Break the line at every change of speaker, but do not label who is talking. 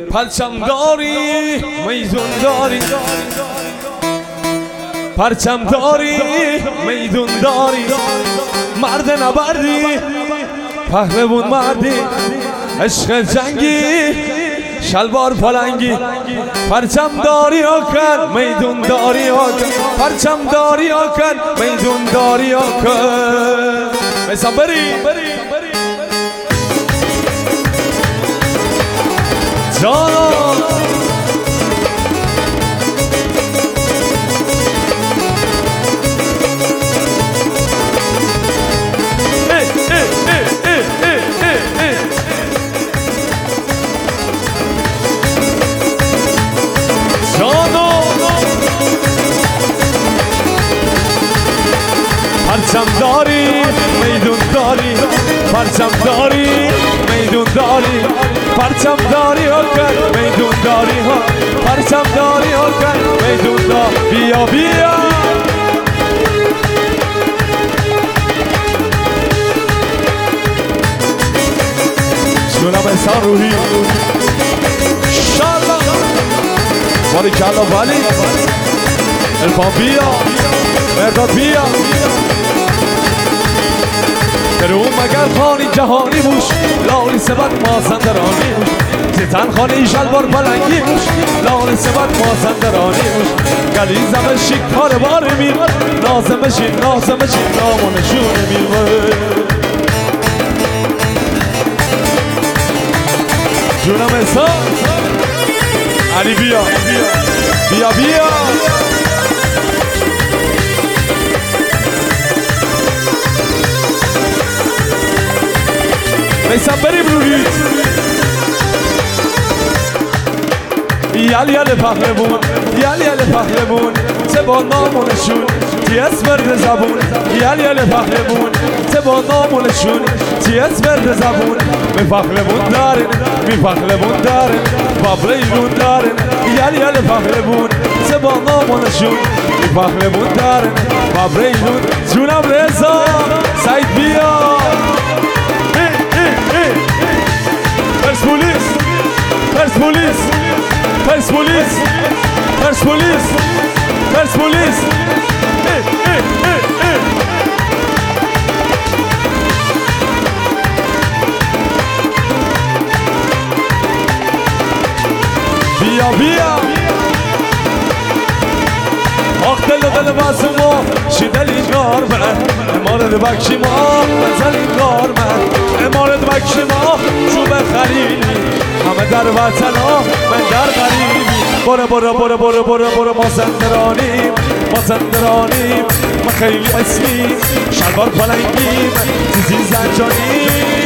پرچم داری میدون داری، پرچم داری میدون داری، مرد نبردی پهلوون مردی، عشق جنگی شلوار پلنگی، پرچم داری آکن میدون داری آکن، پرچم داری آکن میدون داری آکن. میسم بری جانا پرچم داری میدون داری، پرچم داری میدون داری، پرچم داری آکن میدون داری ها، پرچم داری آکن میدون داری. بیا بیا جونم انسان روحی شالله باری کلا ولی الفان بیا مرداد بیا درون مگر خانی جهانی موش، لالی سبت مازندرانی موش، زیتن خانی شلوار پلنگی موش، لالی سبت مازندرانی موش، گلیزم شکار بار میمد، نازمشین نامونشون میمد. جونم انسان علی بیا بیا بیا میسم بریم روحی یل پهلوون، یل پهلوون زبان نامونشون تیز برد زبون، یل پهلوون زبان نامونشون تیز برد زبون. می پهلوون دارن، می پهلوون دارن، بابریلون دارن، یل پهلوون زبان نامونشون می پهلوون دارن، بابریلون. جونم رضا سعید بیا پرسپولیس پرسپولیس پرسپولیس پرسپولیس پرسپولیس. بیا بیا آخ دل بازمو شیدلی نار من امارد بکشی ما بزن این نار من امارد بکشی ما چوب خلیلی همه در وطن ها من در غریبی. برو ما زندرانیم ما زندرانیم ما خیلی اسمیم شلوار پلنگیم زیزی زنجانیم